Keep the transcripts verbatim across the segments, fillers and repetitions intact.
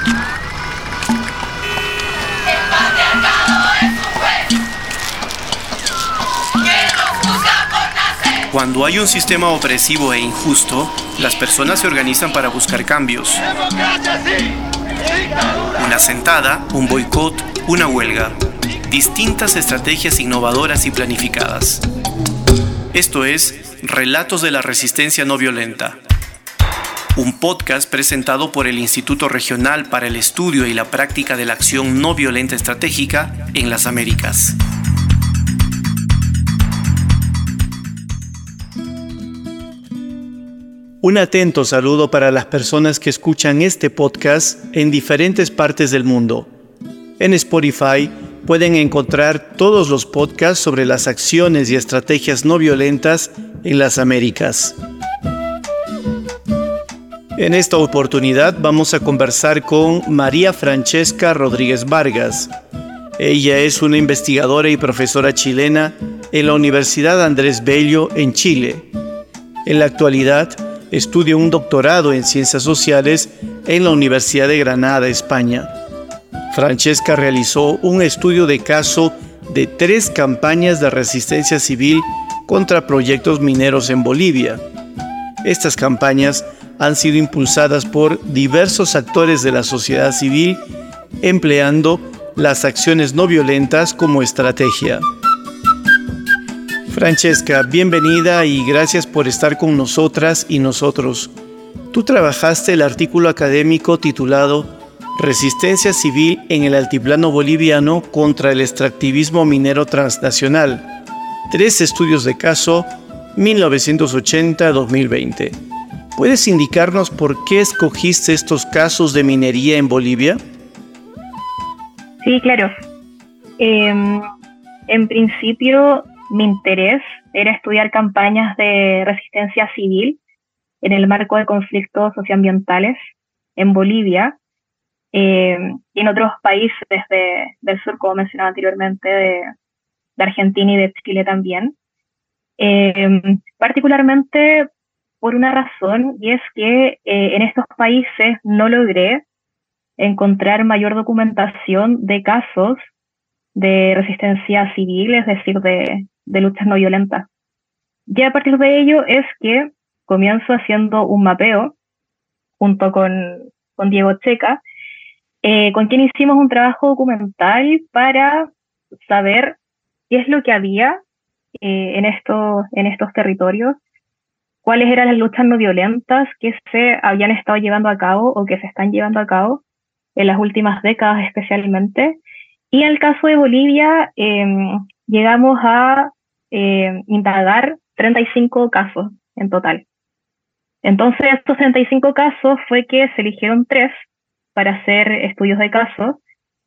Cuando hay un sistema opresivo e injusto, las personas se organizan para buscar cambios. Una sentada, un boicot, una huelga. Distintas estrategias innovadoras y planificadas. Esto es Relatos de la Resistencia No Violenta. Un podcast presentado por el Instituto Regional para el Estudio y la Práctica de la Acción No Violenta Estratégica en las Américas. Un atento saludo para las personas que escuchan este podcast en diferentes partes del mundo. En Spotify pueden encontrar todos los podcasts sobre las acciones y estrategias no violentas en las Américas. En esta oportunidad vamos a conversar con María Francesca Rodríguez Vargas. Ella es una investigadora y profesora chilena en la Universidad Andrés Bello en Chile. En la actualidad, estudia un doctorado en Ciencias Sociales en la Universidad de Granada, España. Francesca realizó un estudio de caso de tres campañas de resistencia civil contra proyectos mineros en Bolivia. Estas campañas han sido impulsadas por diversos actores de la sociedad civil, empleando las acciones no violentas como estrategia. Francesca, bienvenida y gracias por estar con nosotras y nosotros. Tú trabajaste el artículo académico titulado Resistencia Civil en el Altiplano Boliviano contra el extractivismo minero transnacional. Tres estudios de caso, mil novecientos ochenta a dos mil veinte. ¿Puedes indicarnos por qué escogiste estos casos de minería en Bolivia? Sí, claro. Eh, en principio, mi interés era estudiar campañas de resistencia civil en el marco de conflictos socioambientales en Bolivia eh, y en otros países de, del sur, como mencionaba anteriormente, de, de Argentina y de Chile también. Eh, particularmente por una razón, y es que eh, en estos países no logré encontrar mayor documentación de casos de resistencia civil, es decir, de, de luchas no violentas. Y a partir de ello es que comienzo haciendo un mapeo junto con, con Diego Checa, eh, con quien hicimos un trabajo documental para saber qué es lo que había eh, en, estos, en estos territorios, cuáles eran las luchas no violentas que se habían estado llevando a cabo o que se están llevando a cabo en las últimas décadas especialmente. Y en el caso de Bolivia, eh, llegamos a eh, indagar treinta y cinco casos en total. Entonces, estos treinta y cinco casos fue que se eligieron tres para hacer estudios de casos.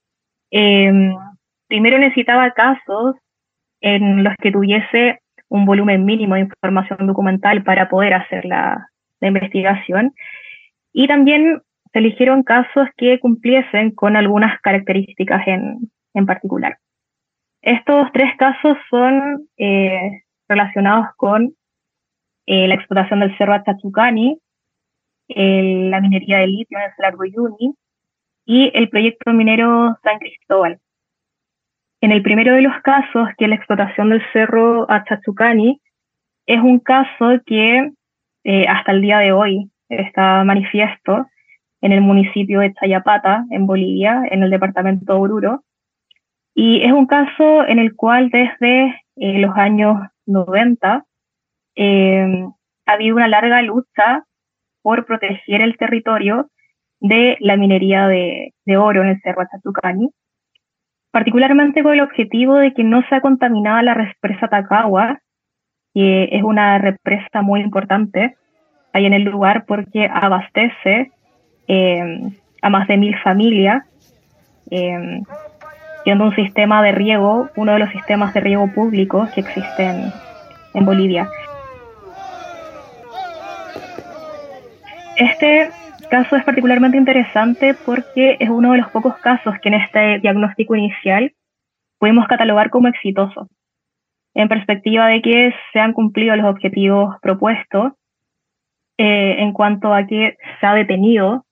Eh, primero necesitaba casos en los que tuviese un volumen mínimo de información documental para poder hacer la, la investigación. Y también se eligieron casos que cumpliesen con algunas características en, en particular. Estos tres casos son eh, relacionados con eh, la explotación del Cerro Achachucani, eh, la minería de litio en el Salar de Uyuni y el proyecto minero San Cristóbal. En el primero de los casos, que es la explotación del Cerro Achachucani, es un caso que eh, hasta el día de hoy está manifiesto en el municipio de Chayapata, en Bolivia, en el departamento de Oruro. Y es un caso en el cual desde eh, los años noventa eh, ha habido una larga lucha por proteger el territorio de la minería de, de oro en el Cerro Achachucani, particularmente con el objetivo de que no sea contaminada la represa Tacagua, que es una represa muy importante ahí en el lugar porque abastece eh, a más de mil familias, eh, siendo un sistema de riego, uno de los sistemas de riego públicos que existen en Bolivia. Este caso es particularmente interesante porque es uno de los pocos casos que en este diagnóstico inicial pudimos catalogar como exitoso, en perspectiva de que se han cumplido los objetivos propuestos eh, en cuanto a que se ha detenido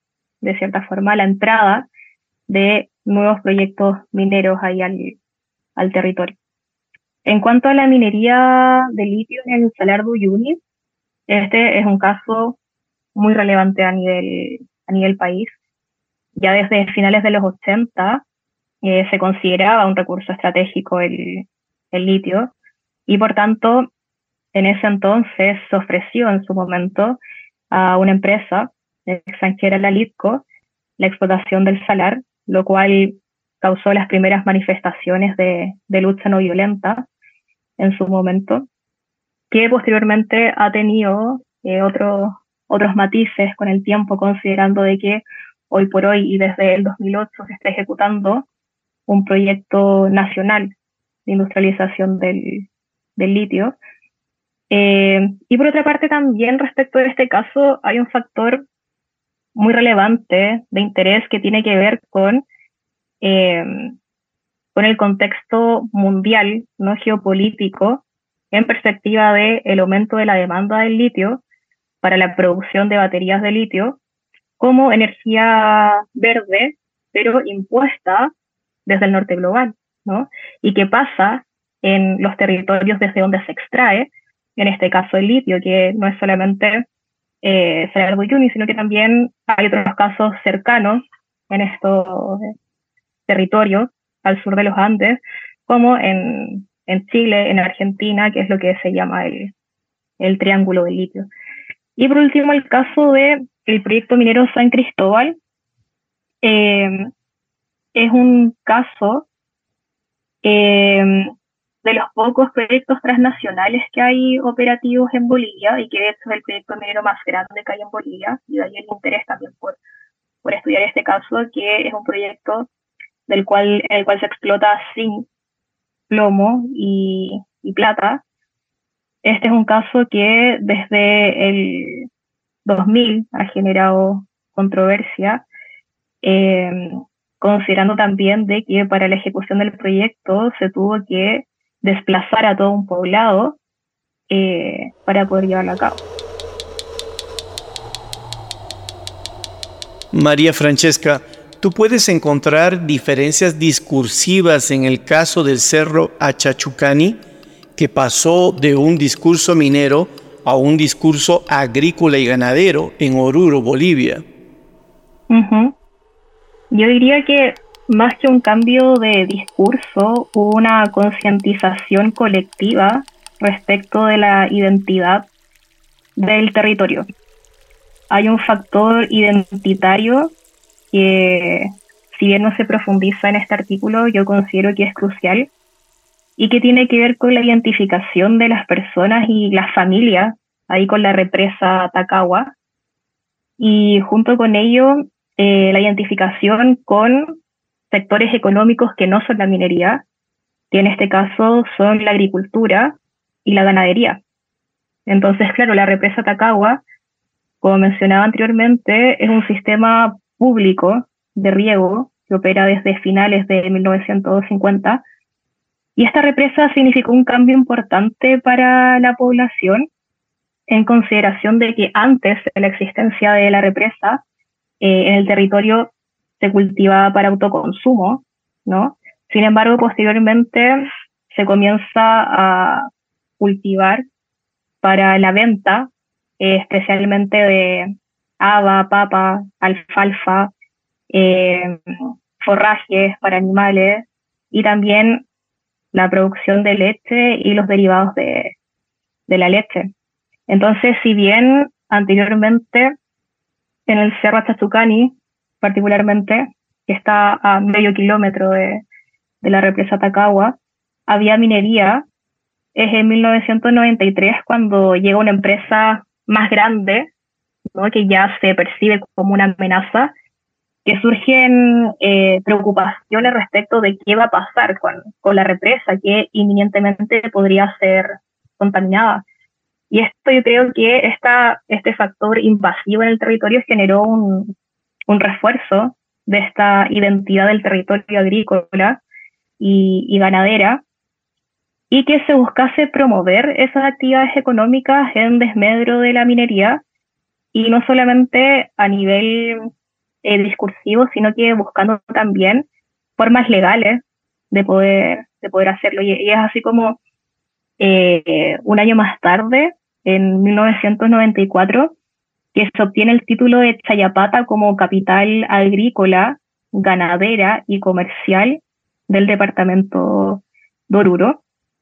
de cierta forma, la entrada de nuevos proyectos mineros ahí al, al territorio. En cuanto a la minería de litio en el Salar de Uyuni, este es un caso muy relevante a nivel, a nivel país. Ya desde finales de los ochenta eh, se consideraba un recurso estratégico el, el litio, y por tanto en ese entonces se ofreció en su momento a una empresa extranjera, la Litco, la explotación del salar, lo cual causó las primeras manifestaciones de, de lucha no violenta en su momento, que posteriormente ha tenido eh, otros otros matices con el tiempo, considerando de que hoy por hoy y desde el dos mil ocho se está ejecutando un proyecto nacional de industrialización del, del litio. Eh, y por otra parte también respecto de este caso hay un factor muy relevante de interés que tiene que ver con, eh, con el contexto mundial, no geopolítico, en perspectiva del aumento de la demanda del litio para la producción de baterías de litio como energía verde, pero impuesta desde el norte global, ¿no? Y que pasa en los territorios desde donde se extrae, en este caso el litio, que no es solamente eh, Salar de Uyuni, sino que también hay otros casos cercanos en estos territorios al sur de los Andes, como en, en Chile, en Argentina, que es lo que se llama el, el Triángulo del Litio. Y por último, el caso del proyecto minero San Cristóbal, eh, es un caso eh, de los pocos proyectos transnacionales que hay operativos en Bolivia, y que de hecho es el proyecto minero más grande que hay en Bolivia, y de ahí el interés también por, por estudiar este caso, que es un proyecto del cual, en el cual se explota zinc, plomo y, y plata. Este es un caso que desde el dos mil ha generado controversia, eh, considerando también de que para la ejecución del proyecto se tuvo que desplazar a todo un poblado eh, para poder llevarlo a cabo. María Francesca, ¿tú puedes encontrar diferencias discursivas en el caso del Cerro Achachucani, que pasó de un discurso minero a un discurso agrícola y ganadero en Oruro, Bolivia? Uh-huh. Yo diría que más que un cambio de discurso, hubo una concientización colectiva respecto de la identidad del territorio. Hay un factor identitario que, si bien no se profundiza en este artículo, yo considero que es crucial, y que tiene que ver con la identificación de las personas y las familias, ahí con la represa Tacagua, y junto con ello eh, la identificación con sectores económicos que no son la minería, que en este caso son la agricultura y la ganadería. Entonces, claro, la represa Tacagua, como mencionaba anteriormente, es un sistema público de riego que opera desde finales de mil novecientos cincuenta, y esta represa significó un cambio importante para la población, en consideración de que antes de la existencia de la represa, eh, en el territorio se cultivaba para autoconsumo, ¿no? Sin embargo, posteriormente se comienza a cultivar para la venta, eh, especialmente de haba, papa, alfalfa, eh, forrajes para animales, y también la producción de leche y los derivados de, de la leche. Entonces, si bien anteriormente en el Cerro Achachucani, particularmente, que está a medio kilómetro de, de la represa Tacagua, había minería, es en mil novecientos noventa y tres cuando llega una empresa más grande, ¿no?, que ya se percibe como una amenaza, que surgen eh, preocupaciones respecto de qué va a pasar con, con la represa, que inminentemente podría ser contaminada. Y esto, yo creo que esta, este factor invasivo en el territorio generó un, un refuerzo de esta identidad del territorio agrícola y, y ganadera, y que se buscase promover esas actividades económicas en desmedro de la minería, y no solamente a nivel eh, discursivos, sino que buscando también formas legales de poder, de poder hacerlo. Y, y es así como eh, un año más tarde, en mil novecientos noventa y cuatro, que se obtiene el título de Chayapata como capital agrícola, ganadera y comercial del departamento de Oruro.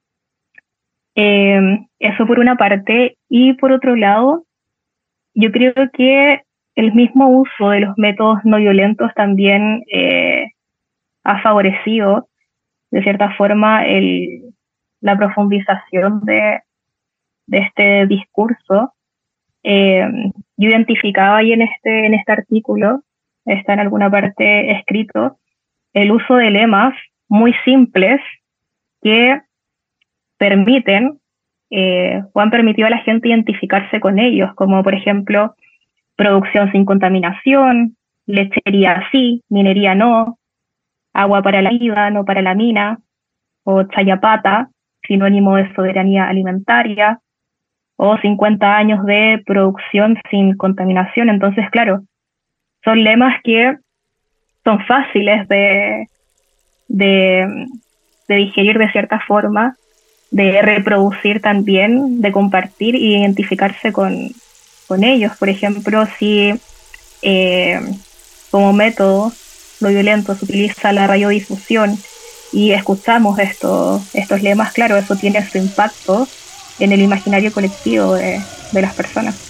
Eh, eso por una parte, y por otro lado, yo creo que el mismo uso de los métodos no violentos también eh, ha favorecido, de cierta forma, el, la profundización de, de este discurso. Eh, yo identificaba ahí en este, en este artículo, está en alguna parte escrito, el uso de lemas muy simples que permiten eh, o han permitido a la gente identificarse con ellos, como por ejemplo, producción sin contaminación, lechería sí, minería no, agua para la vida, no para la mina, o Chayapata, sinónimo de soberanía alimentaria, o cincuenta años de producción sin contaminación. Entonces, claro, son lemas que son fáciles de, de, de digerir de cierta forma, de reproducir también, de compartir y identificarse con, con ellos. Por ejemplo, si eh, como método no violento se utiliza la radiodifusión y escuchamos estos, estos lemas, claro, eso tiene su impacto en el imaginario colectivo de, de las personas.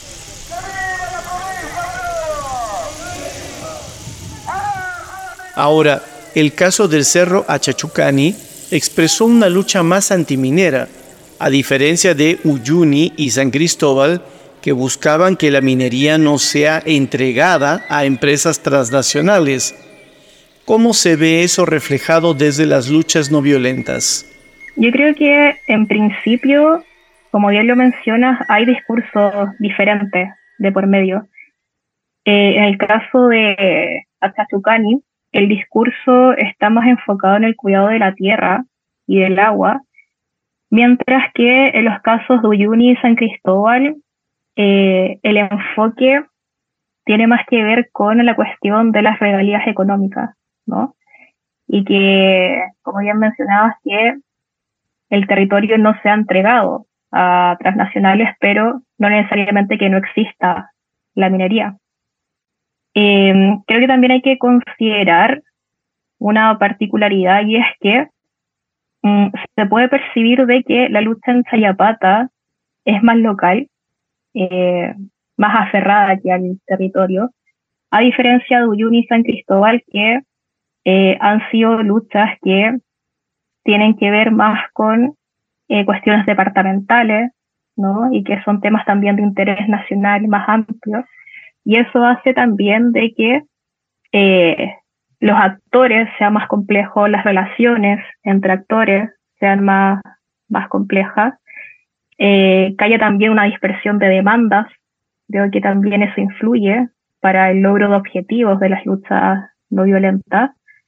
Ahora, el caso del Cerro Achachucani expresó una lucha más antiminera, a diferencia de Uyuni y San Cristóbal, que buscaban que la minería no sea entregada a empresas transnacionales. ¿Cómo se ve eso reflejado desde las luchas no violentas? Yo creo que en principio, como bien lo mencionas, hay discursos diferentes de por medio. Eh, en el caso de Achachucani, el discurso está más enfocado en el cuidado de la tierra y del agua, mientras que en los casos de Uyuni y San Cristóbal, eh, el enfoque tiene más que ver con la cuestión de las regalías económicas, ¿no? Y que, como bien mencionabas, que el territorio no sea entregado a transnacionales, pero no necesariamente que no exista la minería. Eh, creo que también hay que considerar una particularidad, y es que mm, se puede percibir de que la lucha en Chayapata es más local, eh, más aferrada que al territorio, a diferencia de Uyuni y San Cristóbal, que eh, han sido luchas que tienen que ver más con eh, cuestiones departamentales, ¿no? Y que son temas también de interés nacional más amplios. Y eso hace también de que eh, los actores sean más complejos, las relaciones entre actores sean más, más complejas, eh, que haya también una dispersión de demandas. Creo que también eso influye para el logro de objetivos de las luchas no violentas.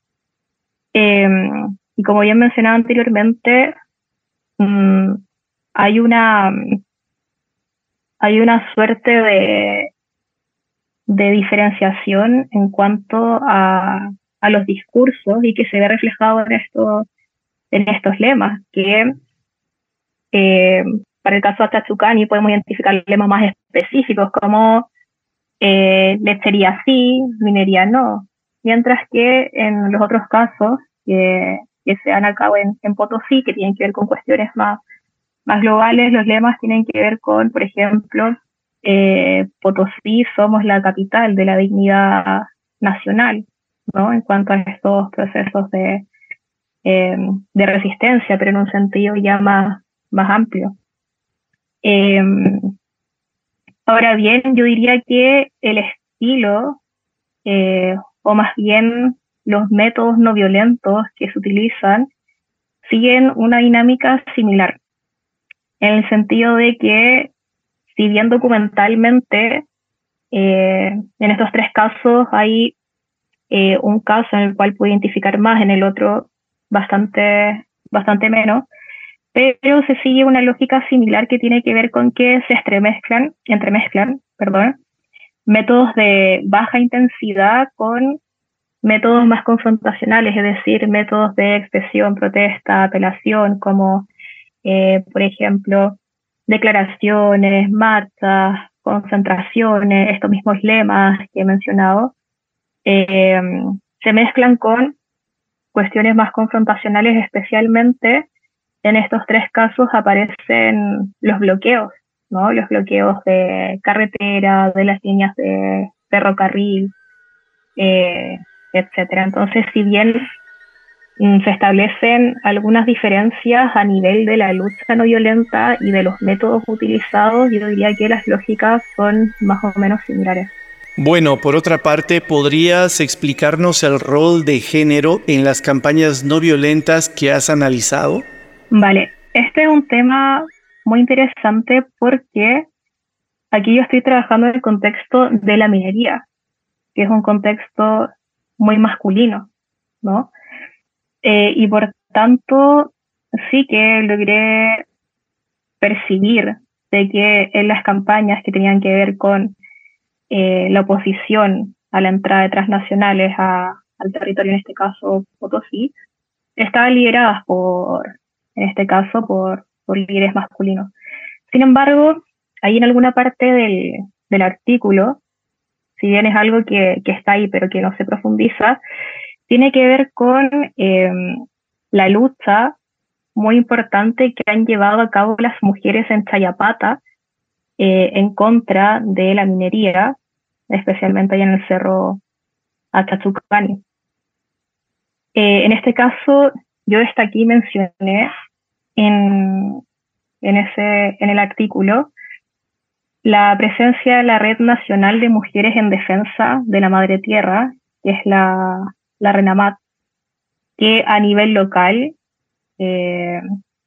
Eh, y como bien mencionaba anteriormente, mmm, hay una hay una suerte de de diferenciación en cuanto a, a los discursos, y que se ve reflejado en estos, en estos lemas, que eh, para el caso de Achachucani podemos identificar lemas más específicos como eh, lechería sí, minería no, mientras que en los otros casos que, que se dan a cabo en, en Potosí, que tienen que ver con cuestiones más, más globales, los lemas tienen que ver con, por ejemplo, Eh, Potosí somos la capital de la dignidad nacional, ¿no? En cuanto a estos procesos de, eh, de resistencia, pero en un sentido ya más, más amplio. Eh, ahora bien, yo diría que el estilo, eh, o más bien los métodos no violentos que se utilizan, siguen una dinámica similar, en el sentido de que si bien documentalmente, eh, en estos tres casos hay eh, un caso en el cual puedo identificar más, en el otro bastante, bastante menos, pero se sigue una lógica similar que tiene que ver con que se entremezclan, entremezclan, perdón, métodos de baja intensidad con métodos más confrontacionales, es decir, métodos de expresión, protesta, apelación, como eh, por ejemplo declaraciones, marchas, concentraciones, estos mismos lemas que he mencionado, eh, se mezclan con cuestiones más confrontacionales, especialmente en estos tres casos aparecen los bloqueos, ¿no? Los bloqueos de carretera, de las líneas de ferrocarril, eh, etcétera. Entonces, si bien mm, se establecen algunas diferencias a nivel de la lucha no violenta y de los métodos utilizados, yo diría que las lógicas son más o menos similares. Bueno, por otra parte, ¿podrías explicarnos el rol de género en las campañas no violentas que has analizado? Vale, este es un tema muy interesante porque aquí yo estoy trabajando en el contexto de la minería, que es un contexto muy masculino, ¿no? Eh, y por tanto, sí que logré percibir de que en las campañas que tenían que ver con eh, la oposición a la entrada de transnacionales a, al territorio, en este caso Potosí, estaban lideradas por, en este caso, por, por líderes masculinos. Sin embargo, ahí en alguna parte del, del artículo, si bien es algo que, que está ahí pero que no se profundiza, tiene que ver con eh, la lucha muy importante que han llevado a cabo las mujeres en Chayapata eh, en contra de la minería, especialmente ahí en el cerro Achachucani. Eh, en este caso, yo destaqué y mencioné en, en, ese, en el artículo la presencia de la Red Nacional de Mujeres en Defensa de la Madre Tierra, que es la, la RENAMAT, que a nivel local, eh,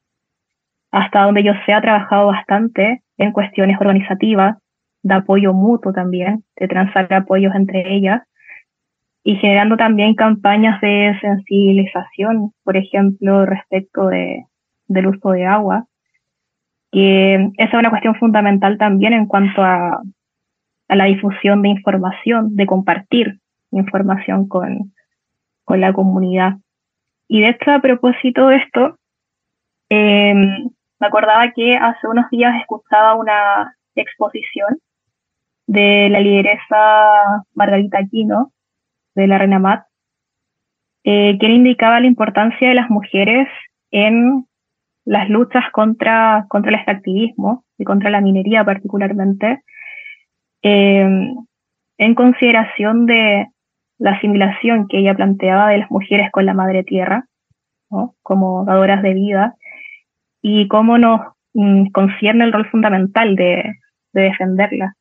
hasta donde yo sé, ha trabajado bastante en cuestiones organizativas, de apoyo mutuo también, de transar apoyos entre ellas, y generando también campañas de sensibilización, por ejemplo, respecto de, del uso de agua, que esa es una cuestión fundamental también en cuanto a, a la difusión de información, de compartir información con, con la comunidad. Y de hecho, a propósito de esto, eh, me acordaba que hace unos días escuchaba una exposición de la lideresa Margarita Aquino, de la RENAMAT, eh, que indicaba la importancia de las mujeres en las luchas contra, contra el extractivismo y contra la minería particularmente, eh, en consideración de la asimilación que ella planteaba de las mujeres con la madre tierra, ¿no? Como dadoras de vida, y cómo nos mm, concierne el rol fundamental de, de defenderla.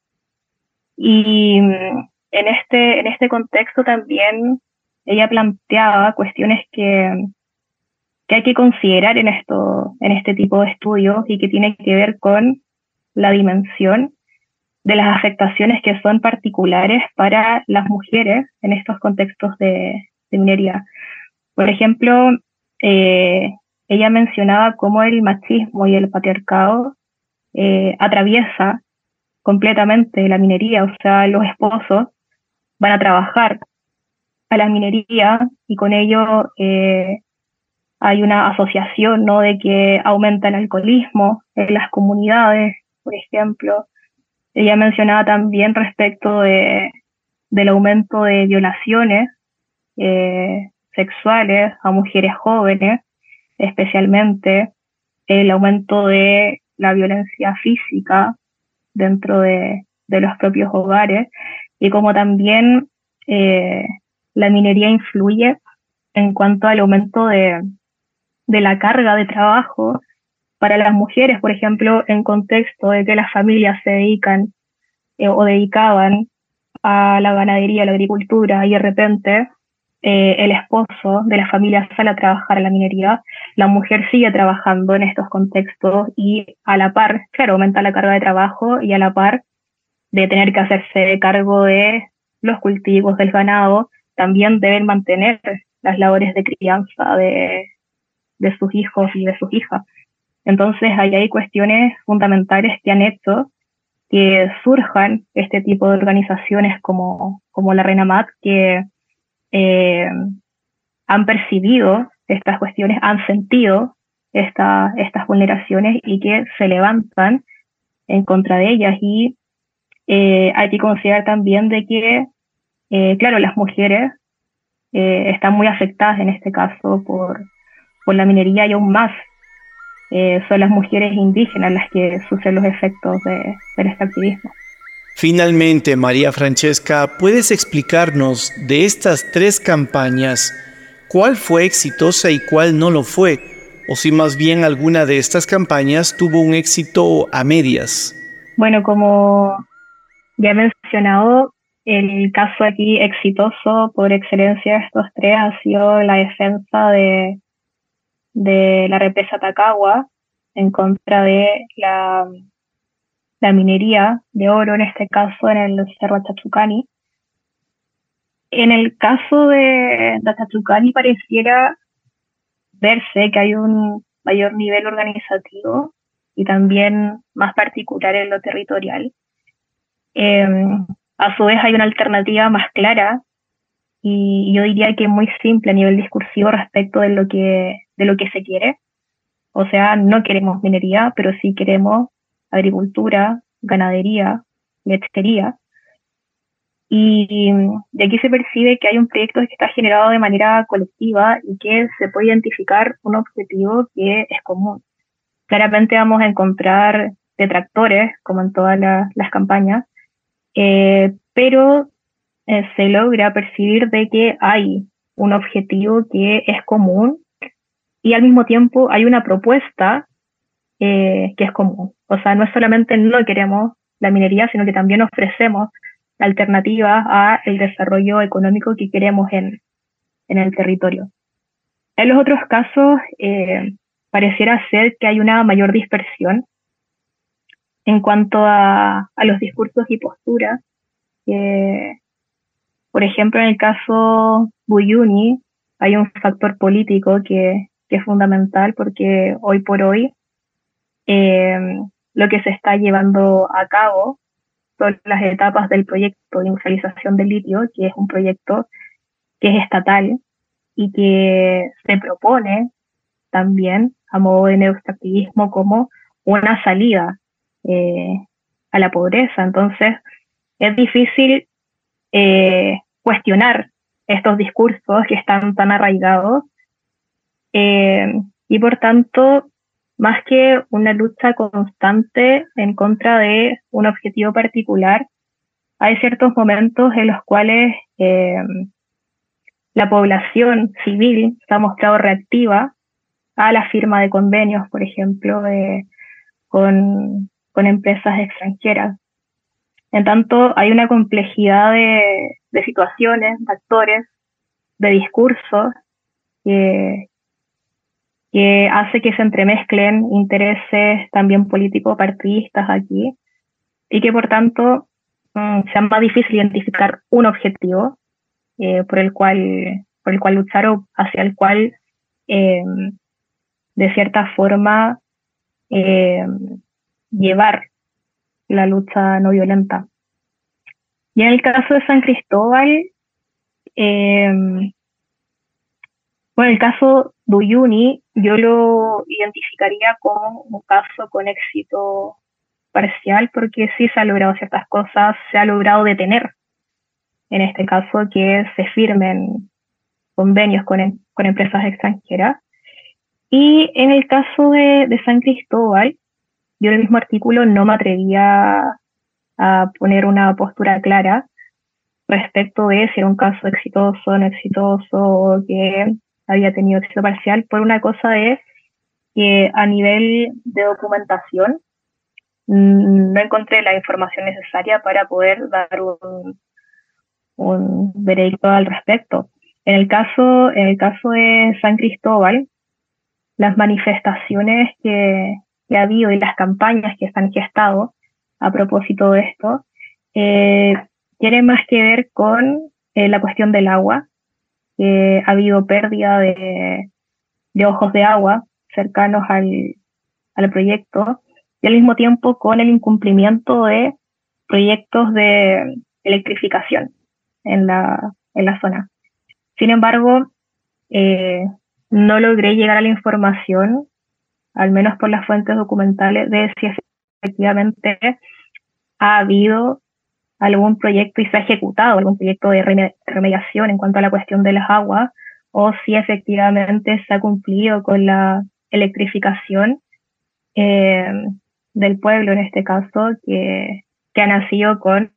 Y mm, en este, en este contexto también ella planteaba cuestiones que, que hay que considerar en, esto, en este tipo de estudios y que tiene que ver con la dimensión de las afectaciones que son particulares para las mujeres en estos contextos de, de minería. Por ejemplo, eh, ella mencionaba cómo el machismo y el patriarcado eh, atraviesa completamente la minería, o sea, los esposos van a trabajar a la minería y con ello eh, hay una asociación, ¿no?, de que aumenta el alcoholismo en las comunidades, por ejemplo. Ella mencionaba también respecto de, del aumento de violaciones eh, sexuales a mujeres jóvenes, especialmente el aumento de la violencia física dentro de, de los propios hogares, y como también eh, la minería influye en cuanto al aumento de, de la carga de trabajo para las mujeres, por ejemplo, en contexto de que las familias se dedican eh, o dedicaban a la ganadería, a la agricultura, y de repente eh, el esposo de la familia sale a trabajar a la minería, la mujer sigue trabajando en estos contextos y a la par, claro, aumenta la carga de trabajo y a la par de tener que hacerse cargo de los cultivos, del ganado, también deben mantener las labores de crianza de, de sus hijos y de sus hijas. Entonces, ahí hay cuestiones fundamentales que han hecho que surjan este tipo de organizaciones como, como la RENAMAT, que eh, han percibido estas cuestiones, han sentido esta, estas vulneraciones y que se levantan en contra de ellas. Y eh, hay que considerar también de que, eh, claro, las mujeres eh, están muy afectadas en este caso por, por la minería, y aún más eh, son las mujeres indígenas las que sufren los efectos de, del extractivismo. Finalmente, María Francesca, ¿puedes explicarnos de estas tres campañas cuál fue exitosa y cuál no lo fue? O si más bien alguna de estas campañas tuvo un éxito a medias. Bueno, como ya he mencionado, el caso aquí exitoso por excelencia de estos tres ha sido la defensa de, de la represa Tacagua en contra de la, la minería de oro, en este caso en el Cerro Chachucani. En el caso de, de Chachucani pareciera verse que hay un mayor nivel organizativo y también más particular en lo territorial. Eh, a su vez hay una alternativa más clara y yo diría que muy simple a nivel discursivo respecto de lo que, de lo que se quiere. O sea, no queremos minería, pero sí queremos agricultura, ganadería, lechería. Y de aquí se percibe que hay un proyecto que está generado de manera colectiva y que se puede identificar un objetivo que es común. Claramente vamos a encontrar detractores, como en todas la, las campañas, eh, pero eh, se logra percibir de que hay un objetivo que es común y al mismo tiempo hay una propuesta eh, que es común. O sea, no es solamente no queremos la minería, sino que también ofrecemos alternativas a el desarrollo económico que queremos en, en el territorio. En los otros casos, eh, pareciera ser que hay una mayor dispersión en cuanto a, a los discursos y posturas. Eh, por ejemplo, en el caso Buyuni, hay un factor político que, que es fundamental porque hoy por hoy eh, lo que se está llevando a cabo son las etapas del proyecto de industrialización del litio, que es un proyecto que es estatal y que se propone también a modo de neoextractivismo como una salida eh, a la pobreza. Entonces, es difícil eh, cuestionar estos discursos que están tan arraigados eh, y por tanto, más que una lucha constante en contra de un objetivo particular, hay ciertos momentos en los cuales eh, la población civil se ha mostrado reactiva a la firma de convenios, por ejemplo, de, con, con empresas extranjeras. En tanto, hay una complejidad de, de situaciones, de actores, de discursos que, que hace que se entremezclen intereses también político-partidistas aquí y que por tanto mmm, sea más difícil identificar un objetivo eh, por el cual por el cual luchar o hacia el cual eh, de cierta forma eh, llevar la lucha no violenta. Y en el caso de San Cristóbal, eh, bueno, el caso de Uyuni yo lo identificaría como un caso con éxito parcial porque sí se han logrado ciertas cosas, se ha logrado detener, en este caso, que se firmen convenios con, con empresas extranjeras. Y en el caso de, de San Cristóbal, yo en el mismo artículo no me atrevía a poner una postura clara respecto de si era un caso exitoso o no exitoso, o que había tenido éxito parcial, por una cosa de que a nivel de documentación mmm, no encontré la información necesaria para poder dar un, un veredicto al respecto. En el caso, en el caso de San Cristóbal, las manifestaciones que, que ha habido y las campañas que se han gestado a propósito de esto, eh, tienen más que ver con eh, la cuestión del agua, que ha habido pérdida de, de ojos de agua cercanos al, al proyecto, y al mismo tiempo con el incumplimiento de proyectos de electrificación en la, en la zona. Sin embargo, eh, no logré llegar a la información, al menos por las fuentes documentales, de si efectivamente ha habido algún proyecto y se ha ejecutado algún proyecto de remediación en cuanto a la cuestión de las aguas, o si efectivamente se ha cumplido con la electrificación eh, del pueblo, en este caso, que, que ha nacido con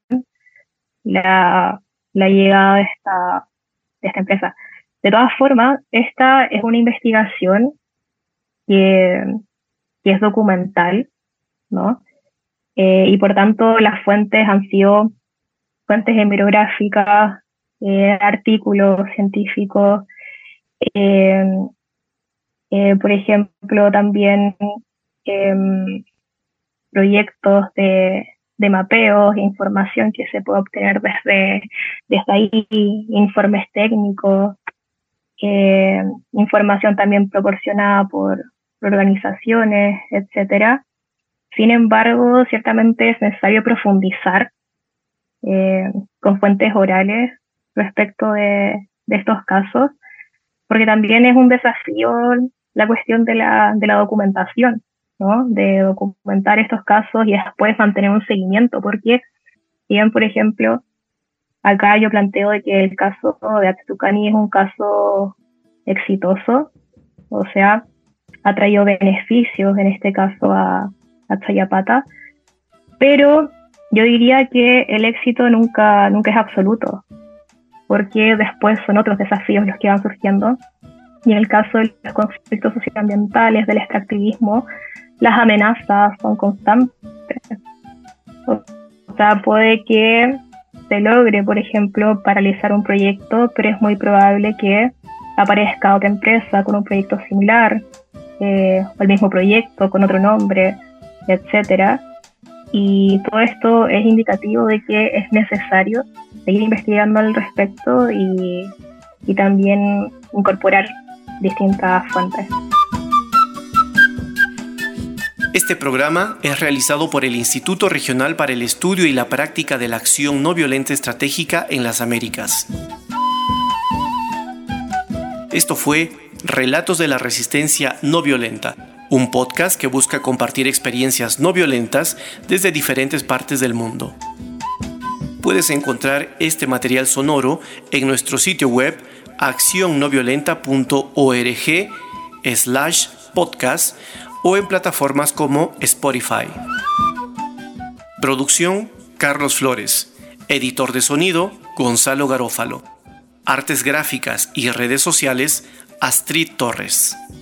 la, la llegada de esta, de esta empresa. De todas formas, esta es una investigación que, que es documental, ¿no? Eh, y por tanto las fuentes han sido fuentes hemerográficas, eh, artículos científicos, eh, eh, por ejemplo también eh, proyectos de, de mapeos, información que se puede obtener desde, desde ahí, informes técnicos, eh, información también proporcionada por, por organizaciones, etcétera. Sin embargo, ciertamente es necesario profundizar eh, con fuentes orales respecto de, de estos casos, porque también es un desafío la cuestión de la, de la documentación, ¿no? De documentar estos casos y después mantener un seguimiento, porque si bien, por ejemplo, acá yo planteo de que el caso de Atitucani es un caso exitoso, o sea, ha traído beneficios, en este caso a a Chayapata, pero yo diría que el éxito nunca, nunca es absoluto, porque después son otros desafíos los que van surgiendo, y en el caso de los conflictos socioambientales, del extractivismo, las amenazas son constantes. O sea, puede que se logre, por ejemplo, paralizar un proyecto, pero es muy probable que aparezca otra empresa con un proyecto similar, eh, o el mismo proyecto con otro nombre, etcétera, y todo esto es indicativo de que es necesario seguir investigando al respecto y, y también incorporar distintas fuentes. Este programa es realizado por el Instituto Regional para el Estudio y la Práctica de la Acción No Violenta Estratégica en las Américas. Esto fue Relatos de la Resistencia No Violenta, un podcast que busca compartir experiencias no violentas desde diferentes partes del mundo. Puedes encontrar este material sonoro en nuestro sitio web accionnoviolenta punto org slash podcast o en plataformas como Spotify. Producción: Carlos Flores. Editor de sonido: Gonzalo Garófalo. Artes gráficas y redes sociales: Astrid Torres.